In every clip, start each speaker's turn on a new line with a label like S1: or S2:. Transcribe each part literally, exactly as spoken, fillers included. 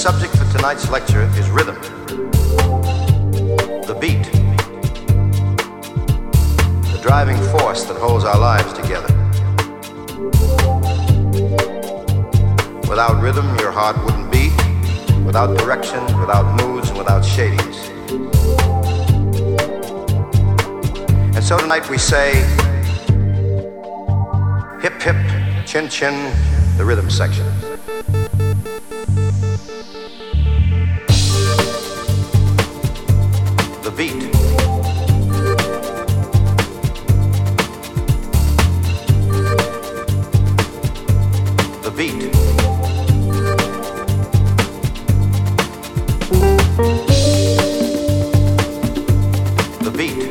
S1: subject for tonight's lecture is rhythm, the beat, the driving force that holds our lives together. Without rhythm, your heart wouldn't beat. Without direction, without moods, and without shadings. And so tonight we say, hip hip, chin chin, the rhythm section. The beat. The beat. The beat.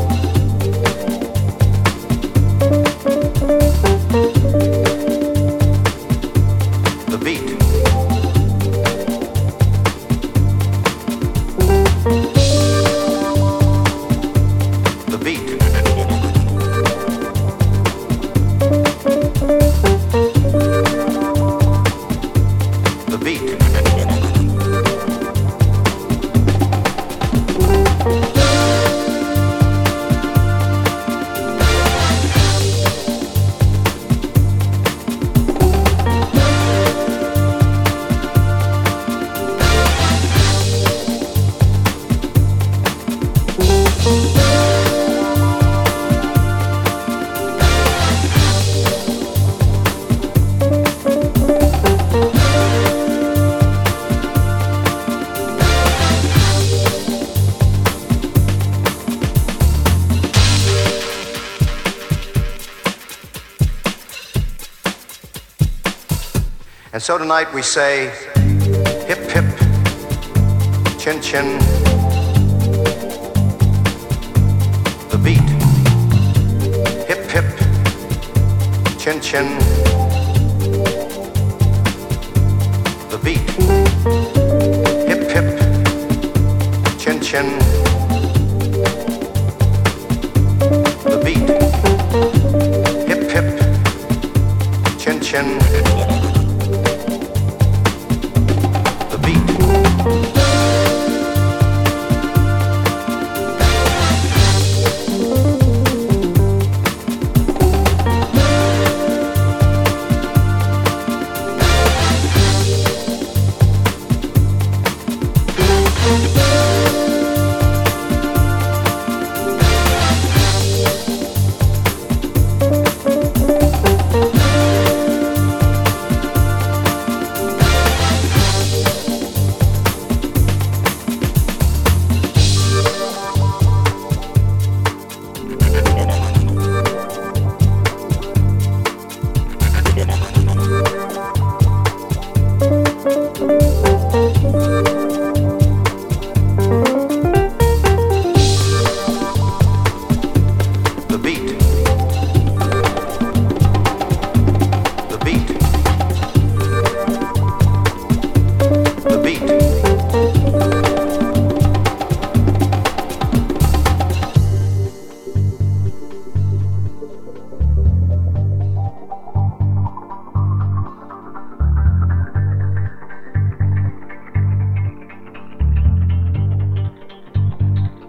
S1: The beat. The beat. The beat. And so tonight we say, hip hip, chin chin, the beat. Hip hip, chin chin, the beat. Hip hip, chin chin, the beat. Hip hip, chin chin.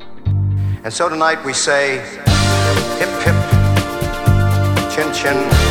S1: And so tonight we say, hip hip, chin chin.